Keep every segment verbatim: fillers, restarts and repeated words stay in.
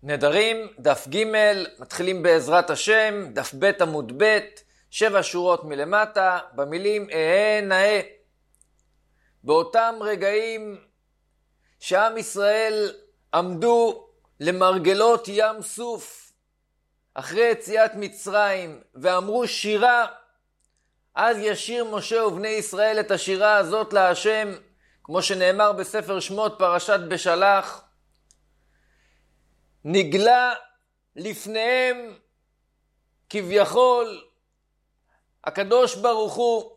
נדרים, דף ג', מתחילים בעזרת השם, דף ב' עמוד ב', שבע שורות מלמטה, במילים אהה נאה. באותם רגעים שעם ישראל עמדו למרגלות ים סוף, אחרי יציאת מצרים, ואמרו שירה, אז ישיר משה ובני ישראל את השירה הזאת להשם, כמו שנאמר בספר שמות פרשת בשלח, נגלה לפניהם כביכול הקדוש ברוך הוא,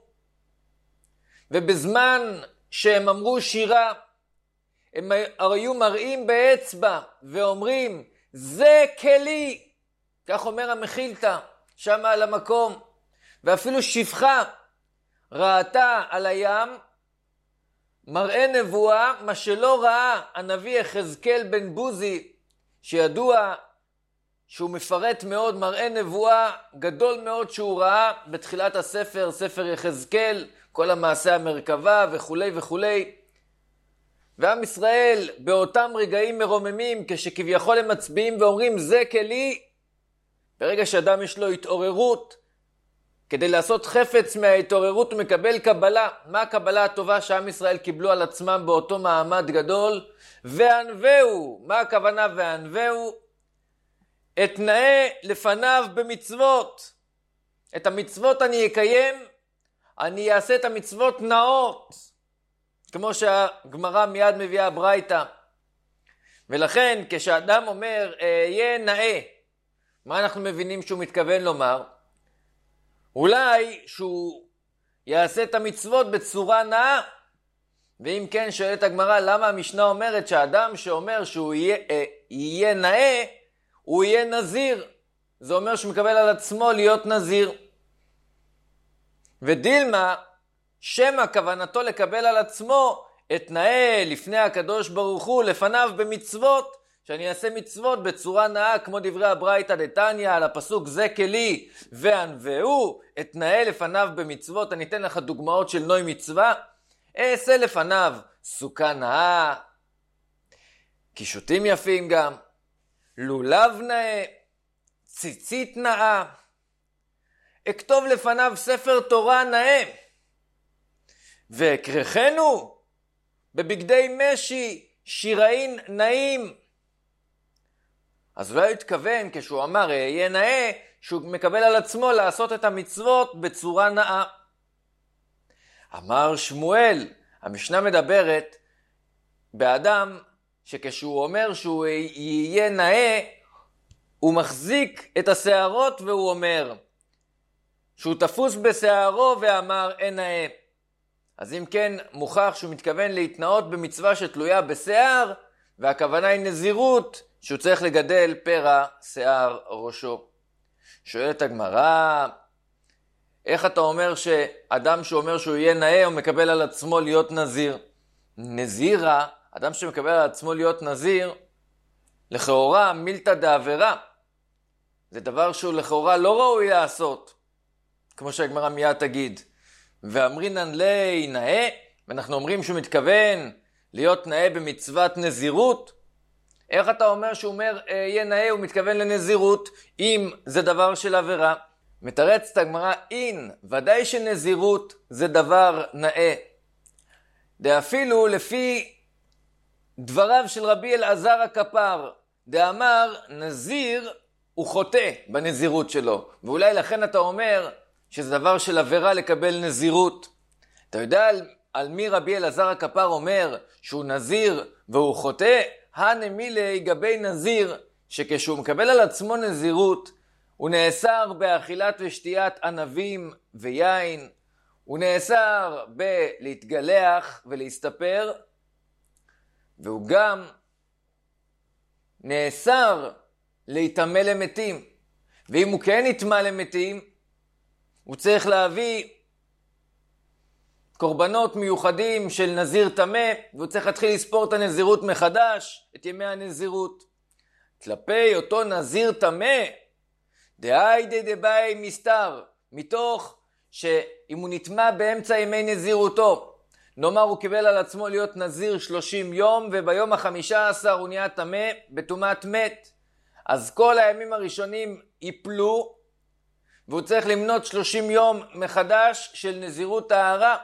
ובזמן שהם אמרו שירה, הם היו מראים באצבע ואומרים, זה כלי, כך אומר המחילתא, שם על המקום, ואפילו שפחה ראתה על הים, מראה נבואה, מה שלא ראה הנביא יחזקאל בן בוזי, שידוע שהוא מפרט מאוד, מראה נבואה גדול מאוד שהוא ראה בתחילת הספר, ספר יחזקאל, כל המעשה המרכבה וכו' וכו'. ועם ישראל באותם רגעים מרוממים, כשכביכול הם מצביעים ואומרים זה כלי, ברגע שאדם יש לו התעוררות, כדי לעשות חפץ מההתעוררות הוא מקבל קבלה. מה הקבלה הטובה שעם ישראל קיבלו על עצמם באותו מעמד גדול? וענווהו. מה הכוונה וענווהו? אתנאה לפניו במצוות. את המצוות אני אקיים, אני אעשה את המצוות נאות, כמו שהגמרא מיד מביאה ברייתא. ולכן כשאדם אומר אהיה נאה, מה אנחנו מבינים שהוא מתכוון לומר? אולי שהוא יעשה את המצוות בצורה נאה. ואם כן, שואלת הגמרא, למה המשנה אומרת שהאדם שאומר שהוא יהיה, אה, יהיה נאה, הוא יהיה נזיר? זה אומר שהוא מקבל על עצמו להיות נזיר. ודילמה, שמה כוונתו לקבל על עצמו את נאה לפני הקדוש ברוך הוא, לפניו במצוות, שאני אעשה מצוות בצורה נאה, כמו דברי הברייתא דתניא על הפסוק זה כלי וענווהו, את נאה לפניו במצוות. אני אתן לך דוגמאות של נוי מצווה. אעשה לפניו סוכה נאה, קישוטים יפים גם, לולב נאה, ציצית נאה, אכתוב לפניו ספר תורה נאה, ואקרחנו בבגדי משי שיראין נאים. אז הוא לא התכוון כשהוא אמר יהיה נאה, שהוא מקבל על עצמו לעשות את המצוות בצורה נאה. אמר שמואל, המשנה מדברת באדם שכשהוא אומר שהוא יהיה נאה, הוא מחזיק את השערות והוא אומר שהוא תפוס בשערו ואמר אין נאה. אז אם כן מוכח שהוא מתכוון להתנאות במצווה שתלויה בשיער, והכוונה היא נזירות, שהוא צריך לגדל פרע שיער ראשו. שואלת הגמרא, איך אתה אומר שאדם שאומר שהוא יהיה נאה, הוא מקבל על עצמו להיות נזיר? נזירה, אדם שמקבל על עצמו להיות נזיר, לכאורה מילתא דעבירה. זה דבר שהוא לכאורה לא ראוי לעשות, כמו שהגמרא מיד תגיד. ואמרינן לי נאה, ואנחנו אומרים שהוא מתכוון להיות נאה במצוות נזירות. איך אתה אומר שהוא אומר יהיה נאה, הוא מתכוון לנזירות, אם זה דבר של עבירה? מתרצת הגמרא, אין, ודאי שנזירות זה דבר נאה. דאפילו לפי דבריו של רבי אלעזר הכפר, דאמר נזיר הוא חוטא בנזירות שלו. ואולי לכן אתה אומר שזה דבר של עבירה לקבל נזירות. אתה יודע על, על מי רבי אלעזר הכפר אומר שהוא נזיר והוא חוטא? הנמילי גבי נזיר, שכשהוא מקבל על עצמו נזירות, הוא נאסר באכילת ושתיית ענבים ויין, הוא נאסר בלהתגלח ולהסתפר, והוא גם נאסר להתאמה למתים. ואם הוא כן יתאמה למתים, הוא צריך להביא קורבנות מיוחדים של נזיר טמא, והוא צריך להתחיל לספור את הנזירות מחדש, את ימי הנזירות. כלפי אותו נזיר טמא, דהיידי דבאי מסתר, מתוך שאם הוא נטמא באמצע ימי נזירותו, נאמר הוא קיבל על עצמו להיות נזיר שלושים יום, וביום החמישה עשר הוא נהיה טמא בטומאת מת, אז כל הימים הראשונים ייפלו, והוא צריך למנות שלושים יום מחדש של נזירות טהרה.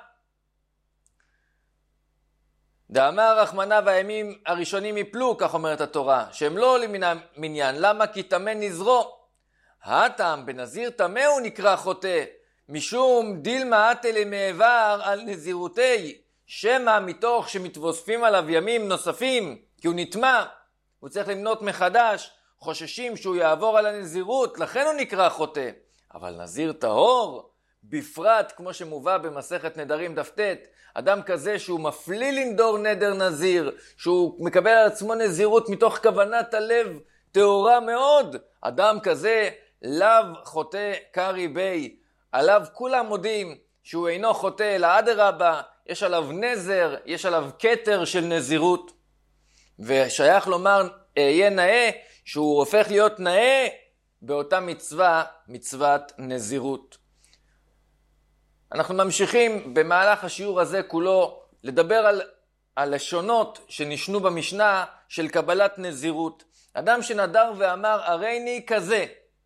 דאמר רחמנא והימים הראשונים ייפלו, כך אומרת התורה, שהם לא עולים מן המניין. למה? כי טמא נזרו. הטעם בנזיר טמא הוא נקרא חוטא, משום דילמה אטלה מעבר על נזירותי, שמא מתוך שמתווספים עליו ימים נוספים, כי הוא נטמא, הוא צריך למנות מחדש, חוששים שהוא יעבור על הנזירות, לכן הוא נקרא חוטא. אבל נזיר טהור, בפרט כמו שמובא במסכת נדרים דף ט', אדם כזה שהוא מפליל לנדור נדר נזיר, שהוא מקבל על עצמו נזירות מתוך כוונת הלב טהורה מאוד, אדם כזה לאו חוטא קרי בי, עליו כולם מודים שהוא אינו חוטא, אלא אדרבה, יש עליו נזר, יש עליו כתר של נזירות. ושייך לומר יהיה נאה, שהוא הופך להיות נאה באותה מצווה, מצוות נזירות. אנחנו ממשיכים במהלך השיעור הזה כולו לדבר על הלשונות שנשנו במשנה של קבלת נזירות. אדם שנדר ואמר הריני כזה.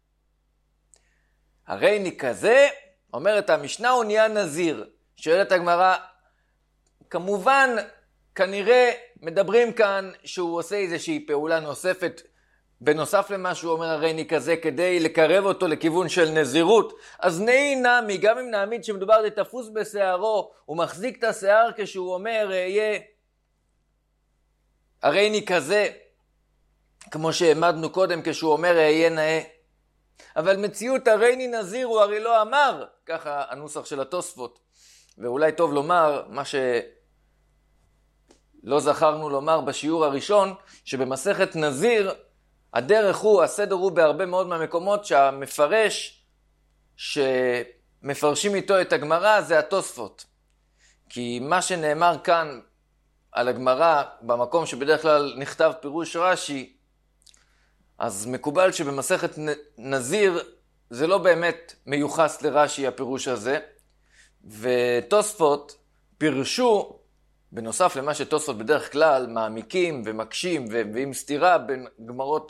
הריני כזה, אומרת המשנה, הוא נהיה נזיר. שואלת הגמרא, כמובן, כנראה מדברים כאן שהוא עושה איזושהי פעולה נוספת, בנוסף למה שהוא אומר הריני כזה, כדי לקרב אותו לכיוון של נזירות. אז נהי נמי, גם אם נעמיד שמדובר לתפוס בשערו, הוא מחזיק את השיער כשהוא אומר, יהיה הריני כזה, כמו שהעמדנו קודם כשהוא אומר, יהיה נאה. אבל מציאות הריני נזיר הוא הרי לא אמר, ככה הנוסח של התוספות. ואולי טוב לומר, מה שלא זכרנו לומר בשיעור הראשון, שבמסכת נזיר, הדרך הוא, הסדר הוא בהרבה מאוד מהמקומות שהמפרש שמפרשים איתו את הגמרא זה התוספות. כי מה שנאמר כאן על הגמרא, במקום שבדרך כלל נכתב פירוש רש"י, אז מקובל שבמסכת נזיר זה לא באמת מיוחס לרש"י הפירוש הזה, ותוספות פירשו, בנוסף למה שתוספות בדרך כלל מעמיקים ומקשים ועם סתירה בין גמרות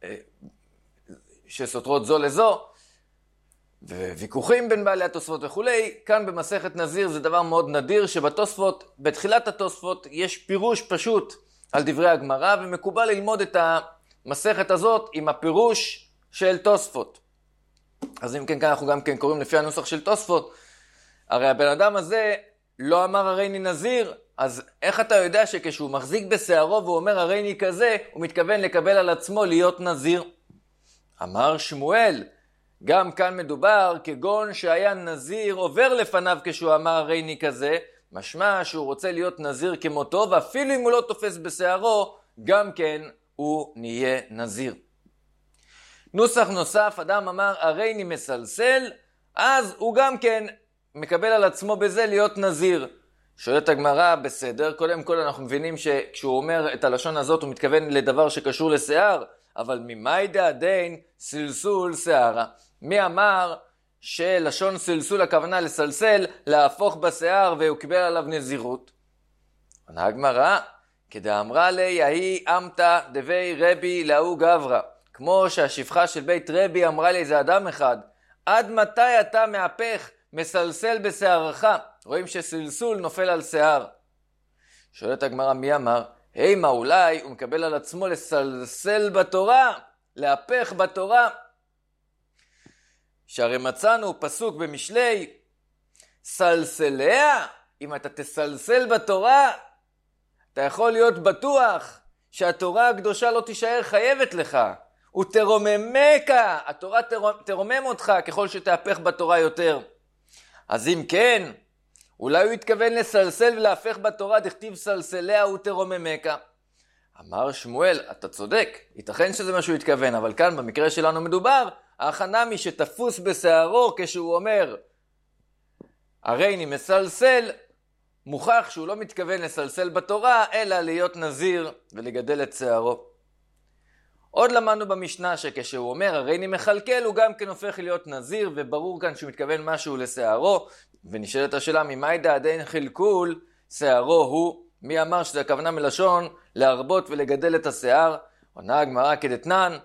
שסותרות זו לזו, וויכוחים בין בעלי התוספות וכולי, כאן במסכת נזיר זה דבר מאוד נדיר, שבתוספות, בתחילת התוספות יש פירוש פשוט על דברי הגמרא, ומקובל ללמוד את המסכת הזאת עם הפירוש של תוספות. אז אם כן, כאן אנחנו גם כן קוראים לפי הנוסח של תוספות, הרי הבן אדם הזה לא אמר הריני נזיר, אז איך אתה יודע שכשהוא מחזיק בשערו והוא אומר הריני כזה, הוא מתכוון לקבל על עצמו להיות נזיר? אמר שמואל, גם כאן מדובר כגון שהיה נזיר עובר לפניו כשהוא אמר הריני כזה, משמע שהוא רוצה להיות נזיר כמותו, ואפילו אם הוא לא תופס בשערו, גם כן הוא נהיה נזיר. נוסח נוסף, אדם אמר הריני מסלסל, אז הוא גם כן מקבל על עצמו בזה להיות נזיר. שואלת הגמרא, בסדר, קודם כל אנחנו מבינים שכשהוא אומר את הלשון הזאת הוא מתכוון לדבר שקשור לשיער, אבל ממאי דעדין סלסול שערה? מי אמר שלשון סלסול הכוונה לסלסל, להפוך בשיער והוא קיבל עליו נזירות? עונה הגמרא, כדאמרה לי יהי אמתא דבי רבי להוא גברא, כמו שהשפחה של בית רבי אמרה לי זה אדם אחד, עד מתי אתה מהפך מסלסל בשערך? רואים שסלסול נופל על שיער. שואלת הגמרא, מי אמר? היי, מה אולי הוא מקבל על עצמו לסלסל בתורה, להפך בתורה? שהרי מצאנו פסוק במשלי, סלסליה, אם אתה תסלסל בתורה, אתה יכול להיות בטוח שהתורה הקדושה לא תישאר חייבת לך. ותרוממך, התורה תרומם אותך ככל שתהפך בתורה יותר. אז אם כן, אולי הוא התכוון לסלסל ולהפך בתורה, דכתיב סלסליה ותרוממך. אמר שמואל, אתה צודק, ייתכן שזה מה שהוא התכוון, אבל כאן במקרה שלנו מדובר, ההכנה מי שתפוס בשערו כשהוא אומר, הריני מסלסל, מוכח שהוא לא מתכוון לסלסל בתורה, אלא להיות נזיר ולגדל את שערו. עוד למדנו במשנה שכשהוא אומר הריני מחלקל, הוא גם כן הופך להיות נזיר, וברור כאן שהוא מתכוון משהו לשערו, ונשאלת השאלה, ממאי דעדין חלקול, שערו הוא, מי אמר שזה הכוונה מלשון להרבות ולגדל את השיער? עונה הגמרא כדתנן,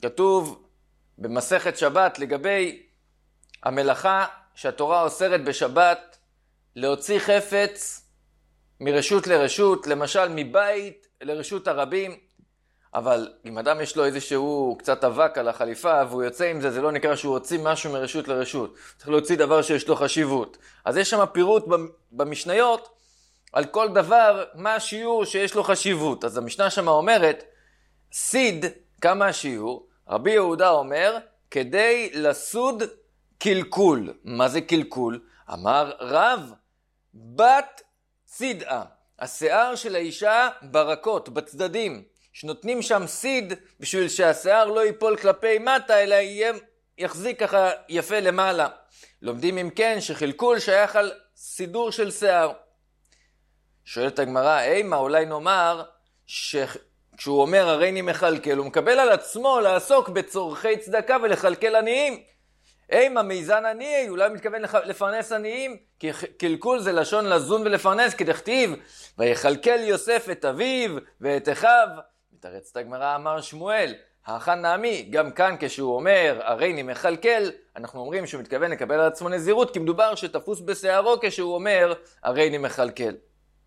כתוב במסכת שבת לגבי המלאכה שהתורה אוסרת בשבת להוציא חפץ מרשות לרשות, למשל מבית לרשות הרבים. אבל אם אדם יש לו איזשהו קצת אבק על החליפה והוא יוצא עם זה, זה לא נקרא שהוא הוציא משהו מרשות לרשות. צריך להוציא דבר שיש לו חשיבות. אז יש שם פירוט במשניות על כל דבר מה השיעור שיש לו חשיבות. אז המשנה שם אומרת, סיד, כמה השיעור? רבי יהודה אומר, כדי לסוד קלקול. מה זה קלקול? אמר רב, בת סידאה. השיער של האישה ברקות, בצדדים, שנותנים שם סיד בשביל שהשיער לא ייפול כלפי מטה, אלא יהיה, יחזיק ככה יפה למעלה. לומדים אם כן שחלקול שייך על סידור של שיער. שואלת הגמרא, אימה, אולי נאמר שכשהוא אומר הריני מחלקל, הוא מקבל על עצמו לעסוק בצורכי צדקה ולחלקל עניים. אימה, מיזן עניי, אולי מתכוון לפרנס עניים, כי קלקול זה לשון לזון ולפרנס, כדכתיב, ויחלקל יוסף את אביו ואת אחיו. מתרצת הגמרא, אמר שמואל, האחן נעמי, גם כאן כשהוא אומר הריני מחלקל, אנחנו אומרים שהוא מתכוון לקבל על עצמו נזירות, כי מדובר שתפוס בשערו כשהוא אומר הריני מחלקל.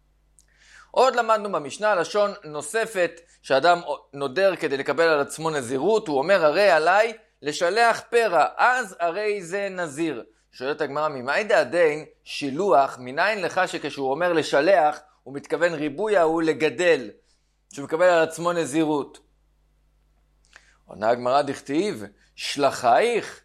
עוד למדנו במשנה לשון נוספת שאדם נודר כדי לקבל על עצמו נזירות, הוא אומר הרי עליי לשלח פרע, אז הרי זה נזיר. שואלת הגמרא, ממאי דעדין שילוח, מניין לך שכשהוא אומר לשלח, הוא מתכוון ריבויה, הוא לגדל, שהוא מקבל על עצמו נזירות. עונה הגמרא דכתיב, שלחייך,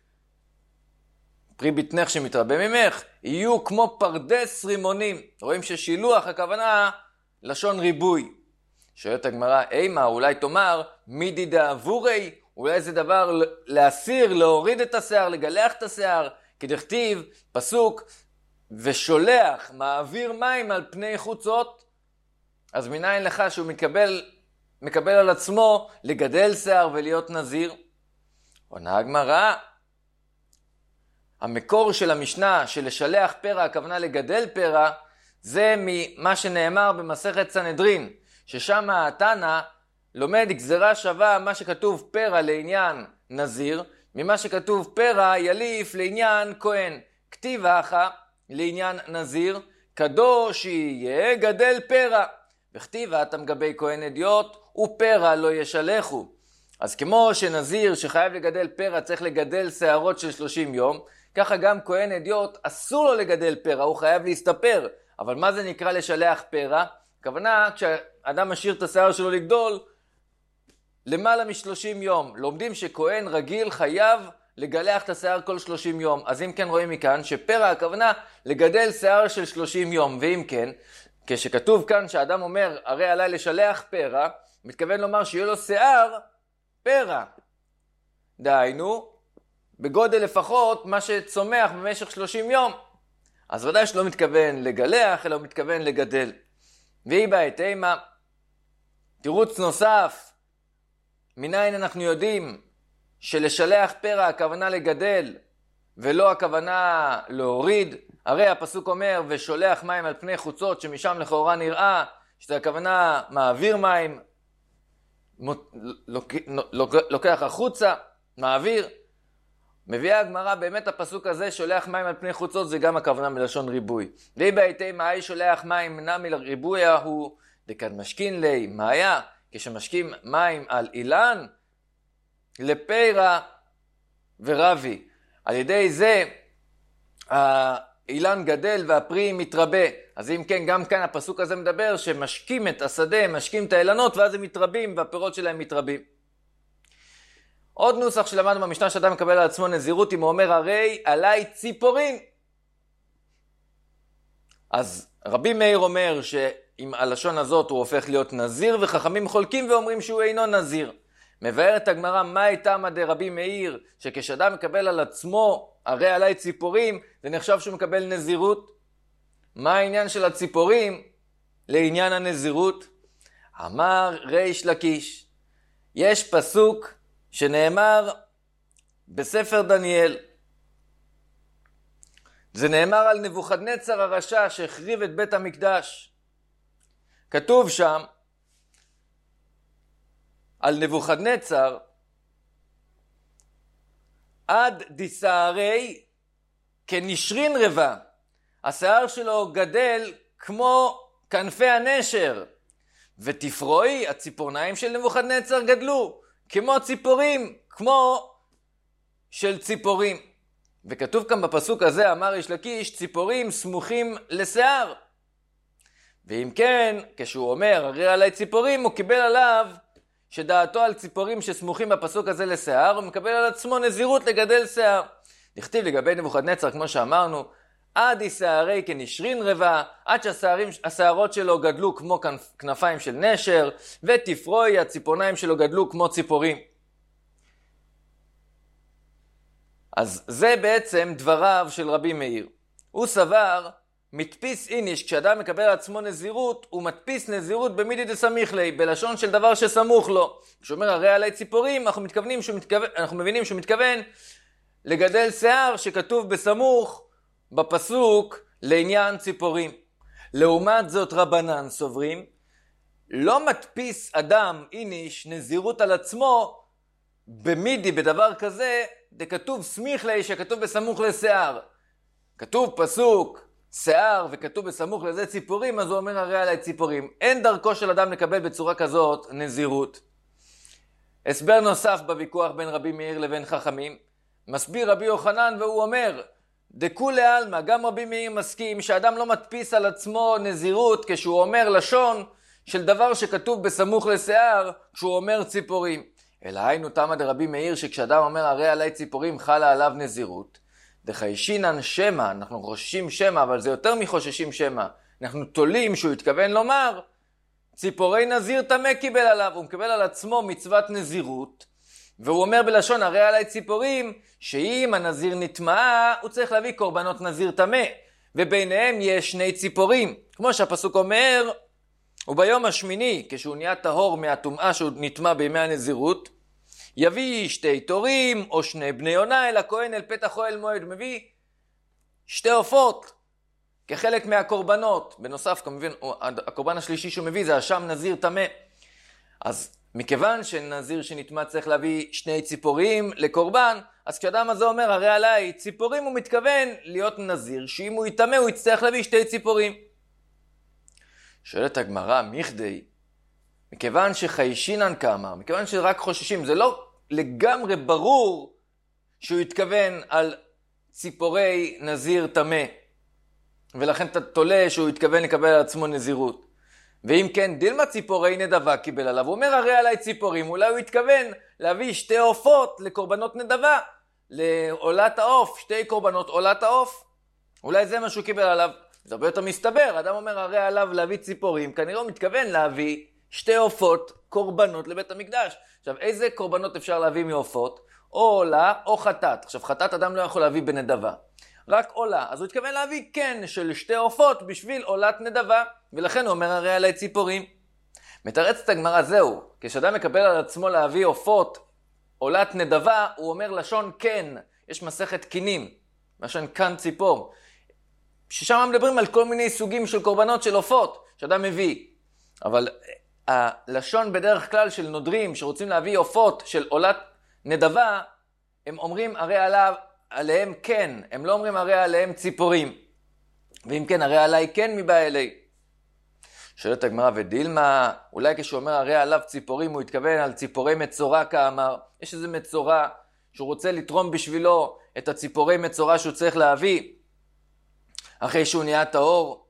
פרי בטנך שמתרבה ממך, יהיו כמו פרדס רימונים. רואים ששילוח הכוונה לשון ריבוי. שואלת הגמרא, אימה, אולי תאמר, מידי דאבורי, אולי זה דבר להסיר, להוריד את השיער, לגלח את השיער, כדכתיב, פסוק, ושולח, מעביר מים על פני חוצות. אז מניין לך שהוא מקבל, מקבל על עצמו לגדל שיער ולהיות נזיר? עונה הגמרא, המקור של המשנה של לשלח פרע, הכוונה לגדל פרע, זה ממה שנאמר במסכת סנהדרין, ששם התנא לומד גזרה שווה מה שכתוב פרע לעניין נזיר, ממה שכתוב פרע יליף לעניין כהן. כתיב אחא לעניין נזיר, קדוש יהיה גדל פרע. וכתיב אתם גבי כהן אדיוט, ופרע לא ישלחו. אז כמו שנזיר שחייב לגדל פרע צריך לגדל שערות של שלושים יום, ככה גם כהן אדיוט אסור לו לגדל פרע, הוא חייב להסתפר. אבל מה זה נקרא לשלח פרע? הכוונה, כשאדם משאיר את השיער שלו לגדול, למעלה מ-שלושים יום. לומדים שכהן רגיל חייב לגלח את השיער כל שלושים יום. אז אם כן רואים מכאן שפרע הכוונה לגדל שיער של שלושים יום. ואם כן, כשכתוב כאן שאדם אומר, הרי עליי לשלח פרע, מתכוון לומר שיהיה לו שיער פרע. דהיינו, בגודל לפחות מה שצומח במשך שלושים יום. אז ודאי שלא מתכוון לגלח, אלא הוא מתכוון לגדל. והיא בעת אימה, תירוץ נוסף, מניין אנחנו יודעים שלשלח פרע הכוונה לגדל ולא הכוונה להוריד? הרי הפסוק אומר ושולח מים על פני חוצות, שמשם לכאורה נראה שזה הכוונה מעביר מים, לוקח החוצה, מעביר. מביאה הגמרא, באמת הפסוק הזה שולח מים על פני חוצות זה גם הכוונה מלשון ריבוי. לי בעיתי מאי שולח מים נמי לריבויה הוא דקד משכין לי, מה היה? כשמשקים מים על אילן לפירה ורבי, על ידי זה האילן גדל והפרי מתרבה. אז אם כן, גם כאן הפסוק הזה מדבר שמשקים את השדה, משקים את האילנות, ואז הם מתרבים והפירות שלהם מתרבים. עוד נוסח שלמדנו במשנה שאדם מקבל על עצמו נזירות, אם הוא אומר הרי עליי ציפורים. אז רבי מאיר אומר שעם הלשון הזאת הוא הופך להיות נזיר, וחכמים חולקים ואומרים שהוא אינו נזיר. מבארת הגמרא, מה הייתה מדי רבי מאיר, שכשאדם מקבל על עצמו הרי עליי ציפורים, זה נחשב שהוא מקבל נזירות? מה העניין של הציפורים לעניין הנזירות? אמר ריש לקיש, יש פסוק שנאמר בספר דניאל, זה נאמר על נבוכדנצר הרשע שהחריב את בית המקדש. כתוב שם על נבוכדנצר עד דשערי כנשרין רבע. השיער שלו גדל כמו כנפי הנשר. ותפרועי, הציפורניים של נבוכדנצר גדלו כמו ציפורים, כמו של ציפורים. וכתוב כאן בפסוק הזה, אמר איש לקיש, ציפורים סמוכים לשיער. ואם כן, כשהוא אומר, הרי עלי ציפורים, הוא קיבל עליו שדעתו על ציפורים שסמוכים בפסוק הזה לשיער, הוא מקבל על עצמו נזירות לגדל שיער. נכתיב לגבי נבוכדנצר, כמו שאמרנו, עד ישערי כנשרין רבע, עד שהשערות שלו גדלו כמו כנפיים של נשר, ותפרועי, הציפורניים שלו גדלו כמו ציפורים. אז זה בעצם דבריו של רבי מאיר. הוא סבר, מדפיס איניש, כשאדם מקבל על עצמו נזירות, הוא מדפיס נזירות במידי דסמיך לי, בלשון של דבר שסמוך לו. כשאומר הרי עלי ציפורים, אנחנו, מתכוונים שהוא מתכוון, אנחנו מבינים שהוא מתכוון לגדל שיער שכתוב בסמוך בפסוק לעניין ציפורים. לעומת זאת רבנן סוברים, לא מדפיס אדם איניש נזירות על עצמו במידי בדבר כזה, זה כתוב סמיך לי שכתוב בסמוך לשיער. כתוב פסוק שיער וכתוב בסמוך לזה ציפורים, אז הוא אומר הרי עלי ציפורים. אין דרכו של אדם לקבל בצורה כזאת נזירות. הסבר נוסף בוויכוח בין רבי מאיר לבין חכמים, מסביר רבי יוחנן והוא אומר, דכולי עלמא, גם רבי מאיר מסכים שאדם לא מדפיס על עצמו נזירות כשהוא אומר לשון של דבר שכתוב בסמוך לשיער כשהוא אומר ציפורים. אלא היינו תמא דרבי מאיר שכשאדם אומר הרי עלי ציפורים חלה עליו נזירות. דחיישינן שמא, אנחנו חוששים שמא, אבל זה יותר מחוששים שמא. אנחנו תולים שהוא התכוון לומר, ציפורי נזיר תמה קיבל עליו, הוא מקבל על עצמו מצוות נזירות, והוא אומר בלשון הרי עלי ציפורים, שאם הנזיר נטמעה, הוא צריך להביא קורבנות נזיר תמה, וביניהם יש שני ציפורים. כמו שהפסוק אומר, וביום השמיני, כשהוא נהיה טהור מהטומאה שהוא נטמע בימי הנזירות, יביא שתי תורים או שני בני יונה אל הכהן אל פתח אוהל מועד. מביא שתי עופות כחלק מהקורבנות. בנוסף, כמובן, הקורבן השלישי שהוא מביא זה השם נזיר תמה. אז מכיוון שנזיר שנטמע צריך להביא שני ציפורים לקורבן, אז כשאדם הזה אומר הרי עליי ציפורים, הוא מתכוון להיות נזיר, שאם הוא יטמא הוא יצטרך להביא שתי ציפורים. שואלת הגמרא, מכדי, מכיוון שחיישינן כמה, מכיוון שרק חוששים, זה לא לגמרי ברור שהוא התכוון על ציפורי נזיר תמה, ולכן אתה תולה שהוא התכוון לקבל על עצמו נזירות. ואם כן, דילמה ציפורי נדבה קיבל עליו, הוא אומר הרי עליי ציפורים, אולי הוא התכוון להביא שתי עופות לקורבנות נדבה, לעולת העוף, שתי קורבנות עולת העוף, אולי זה מה שהוא קיבל עליו. זה הרבה יותר מסתבר, אדם אומר הרי עליו להביא ציפורים, כנראה הוא מתכוון להביא שתי עופות קורבנות לבית המקדש. עכשיו, איזה קורבנות אפשר להביא מעופות? או עולה או חטאת. עכשיו, חטאת אדם לא יכול להביא בנדבה, רק עולה. אז הוא התכוון להביא כן של שתי עופות בשביל עולת נדבה, ולכן הוא אומר הרי עלי ציפורים. מתרצת הגמרא, זהו, כשאדם מקבל על עצמו להביא עופות עולת נדבה, הוא אומר לשון כן. יש מסכת קינים, לשון כאן ציפור, ששם מדברים על כל מיני סוגים של קורבנות של עופות שאדם מביא. אבל הלשון בדרך כלל של נודרים שרוצים להביא עופות של עולת נדבה, הם אומרים הרי עליו, עליהם כן, הם לא אומרים הרי עליהם ציפורים. ואם כן, הרי עליי כן מבא אלי. שואלת הגמרא, ודילמה, אולי כשהוא אומר הרי עליו ציפורים, הוא התכוון על ציפורי מצורע כאמר. יש איזה מצורע שהוא רוצה לתרום בשבילו את הציפורי מצורע שהוא צריך להביא אחרי שהוא נהיה טהור.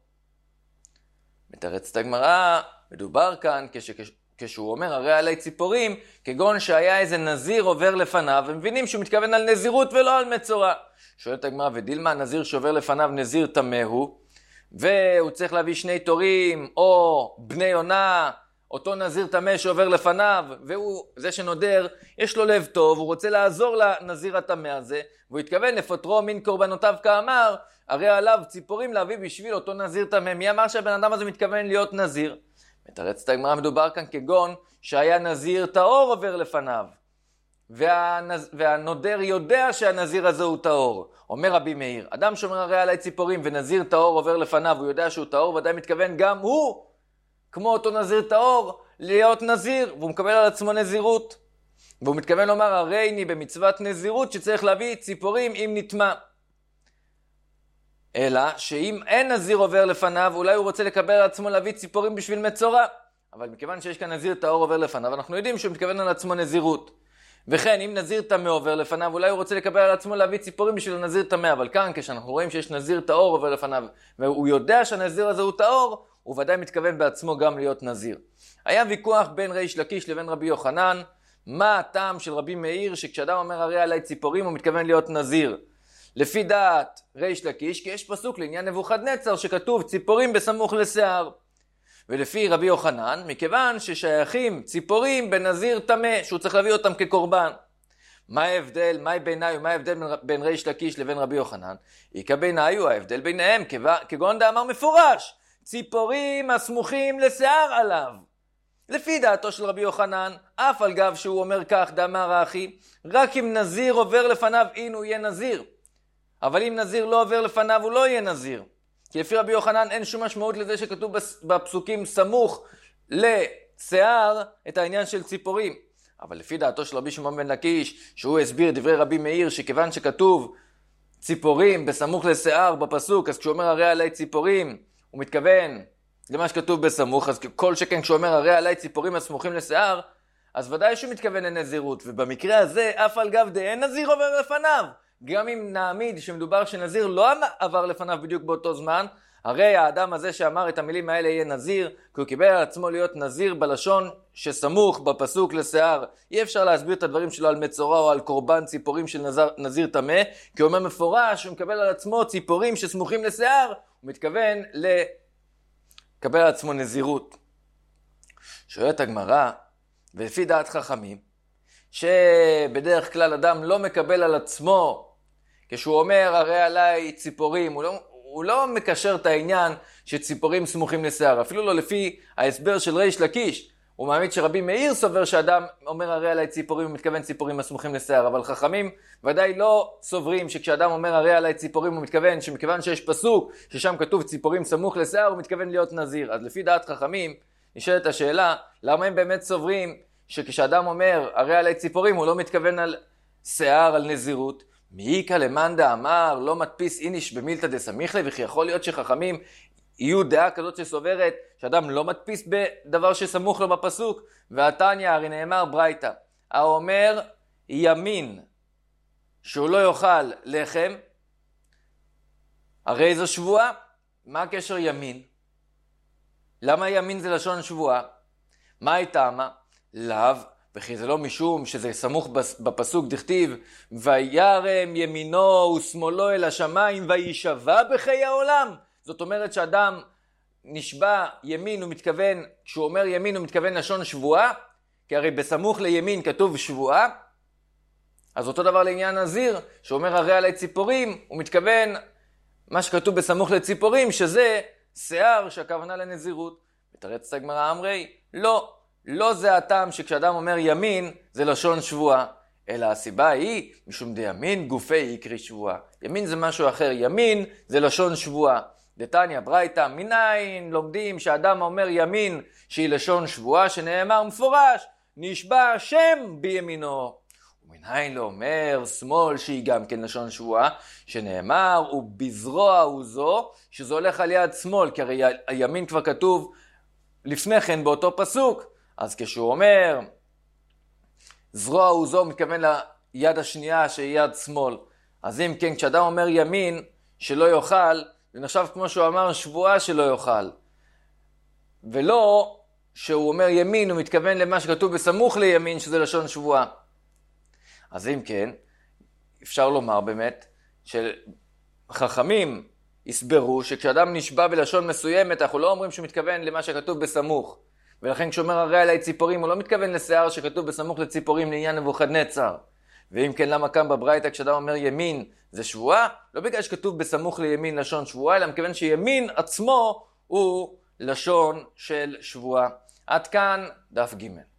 מתרצת הגמרא, מדובר כאן כש, כשהוא אומר הרי עלי ציפורים, כגון שהיה איזה נזיר עובר לפניו, ומבינים שהוא מתכוון על נזירות ולא על מצורע. שואלת הגמרא, ודילמה הנזיר שעובר לפניו נזיר תמה הוא, והוא צריך להביא שני תורים, או בני יונה, אותו נזיר תמה שעובר לפניו, והוא, זה שנודר, יש לו לב טוב, הוא רוצה לעזור לנזיר התמה הזה, והוא התכוון לפטרו מן קורבנותיו כאמר, הרי עליו ציפורים להביא בשביל אותו נזיר תמה. מי אמר שהבן אדם הזה מתכוון להיות נזיר? מתרצת הגמרא, מדובר כאן כגון שהיה נזיר טהור עובר לפניו, והנז... והנודר יודע שהנזיר הזה הוא טהור. אומר רבי מאיר, אדם שאומר הרי עלי ציפורים ונזיר טהור עובר לפניו, הוא יודע שהוא טהור, ודאי מתכוון גם הוא, כמו אותו נזיר טהור, להיות נזיר, והוא מקבל על עצמו נזירות. והוא מתכוון לומר, הרי אני במצוות נזירות שצריך להביא ציפורים אם נטמע. אלא שאם אין נזיר עובר לפניו, אולי הוא רוצה לקבל על עצמו להביא ציפורים בשביל מצורע. אבל מכיוון שיש כאן נזיר טהור עובר לפניו, אנחנו יודעים שהוא מתכוון על עצמו נזירות. וכן, אם נזיר טמא עובר לפניו, אולי הוא רוצה לקבל על עצמו להביא ציפורים בשביל נזיר טמא. אבל כאן, כשאנחנו רואים שיש נזיר טהור עובר לפניו, והוא יודע שהנזיר הזה הוא טהור, הוא ודאי מתכוון בעצמו גם להיות נזיר. היה ויכוח בין ריש לקיש לבין רבי יוחנן, מה הטעם של רבי מאיר שכשאדם אומר הרי עלי ציפורים הוא מתכוון להיות נזיר. לפי דעת ריש לקיש, כי יש פסוק לעניין נבוכדנצר שכתוב ציפורים בסמוך לשיער. ולפי רבי יוחנן, מכיוון ששייכים ציפורים בנזיר טמא, שהוא צריך להביא אותם כקורבן. מה ההבדל, מה בעיניי ומה ההבדל בין ריש לקיש לבין רבי יוחנן? איקא בעיניי הוא ההבדל ביניהם, כגון דאמר מפורש, ציפורים הסמוכים לשיער עליו. לפי דעתו של רבי יוחנן, אף על גב שהוא אומר כך, דאמר אחי, רק אם נזיר עובר לפניו, אין הוא יהיה נזיר. אבל אם נזיר לא עובר לפניו, הוא לא יהיה נזיר. כי לפי רבי יוחנן אין שום משמעות לזה שכתוב בפסוקים סמוך לשיער את העניין של ציפורים. אבל לפי דעתו של רבי שמעון בן לקיש, שהוא הסביר דברי רבי מאיר, שכיוון שכתוב ציפורים בסמוך לשיער בפסוק, אז כשהוא אומר הרי עלי ציפורים, הוא מתכוון למה שכתוב בסמוך, אז כל שכן כשהוא אומר הרי עלי ציפורים הסמוכים לשיער, אז ודאי שהוא מתכוון לנזירות, ובמקרה הזה אף על גב דאין נזיר עובר לפניו. גם אם נעמיד שמדובר שנזיר לא עבר לפניו בדיוק באותו זמן, הרי האדם הזה שאמר את המילים האלה יהיה נזיר, כי הוא קיבל על עצמו להיות נזיר בלשון שסמוך בפסוק לשיער. אי אפשר להסביר את הדברים שלו על מצורע או על קורבן ציפורים של נזיר, נזיר טמא, כי הוא אומר מפורש, הוא מקבל על עצמו ציפורים שסמוכים לשיער, הוא מתכוון לקבל על עצמו נזירות. שואלת הגמרא, ולפי דעת חכמים, שבדרך כלל אדם לא מקבל על עצמו, כשהוא אומר הרי עליי ציפורים, הוא לא, הוא לא מקשר את העניין שציפורים סמוכים לשיער, אפילו לא לפי ההסבר של ריש לקיש. הוא מאמין שרבי מאיר סובר שאדם אומר הרי עליי ציפורים, הוא מתכוון ציפורים הסמוכים לשיער, אבל חכמים ודאי לא סוברים שכשאדם אומר הרי עליי ציפורים, הוא מתכוון שמכיוון שיש פסוק ששם כתוב ציפורים סמוך לשיער, הוא מתכוון להיות נזיר. אז לפי דעת חכמים נשאלת השאלה, למה הם באמת סוברים שכשאדם אומר הרי עלי ציפורים הוא לא מתכוון על שיער, על נזירות? מאיקא למאן דאמר לא מדפיס איניש במילתא דסמיכליה, וכי יכול להיות שחכמים יהיו דעה כזאת שסוברת שאדם לא מדפיס בדבר שסמוך לו בפסוק. והתניא הרי נאמר ברייתא, האומר ימין שהוא לא יאכל לחם, הרי זו שבועה. מה הקשר ימין? למה ימין זה לשון שבועה? מה היא טעמה? לאו, וכי זה לא משום שזה סמוך בפסוק דכתיב וירם ימינו ושמאלו אל השמיים וישבע בחיי העולם. זאת אומרת שאדם נשבע ימין, הוא מתכוון, כשהוא אומר ימין הוא מתכוון לשון שבועה, כי הרי בסמוך לימין כתוב שבועה. אז אותו דבר לעניין נזיר, שאומר הרי עלי ציפורים, הוא מתכוון מה שכתוב בסמוך לציפורים, שזה שיער שהכוונה לנזירות. מתרצת הגמרא אמרי, לא. לא זה הטעם שכשאדם אומר ימין זה לשון שבועה, אלא הסיבה היא משום דימין גופי יקרי שבועה. ימין זה משהו אחר, ימין זה לשון שבועה. דתניא ברייתא, מניין לומדים שאדם אומר ימין שהיא לשון שבועה, שנאמר מפורש נשבע השם בימינו. ומניין לא אומר שמאל שהיא גם כן לשון שבועה, שנאמר ובזרוע הוא זו, שזה הולך על יד שמאל, כי הרי הימין כבר כתוב לפני כן באותו פסוק. אז כשהוא אומר זרוע הוא זו, מתכוון ליד השנייה שהיא יד שמאל. אז אם כן, כשאדם אומר ימין שלא יאכל, זה נחשב כמו שהוא אמר שבועה שלא יאכל. ולא שהוא אומר ימין, הוא מתכוון למה שכתוב בסמוך לימין, שזה לשון שבועה. אז אם כן, אפשר לומר באמת שחכמים הסברו שכשאדם נשבע בלשון מסוימת, אנחנו לא אומרים שהוא מתכוון למה שכתוב בסמוך. ולכן כשאומר הרי עלי ציפורים, הוא לא מתכוון לשיער שכתוב בסמוך לציפורים לעניין נבוכדנצר. ואם כן, למה כאן בברייתא כשאדם אומר ימין זה שבועה? לא בגלל שכתוב בסמוך לימין לשון שבועה, אלא מכיוון שימין עצמו הוא לשון של שבועה. עד כאן דף ג'.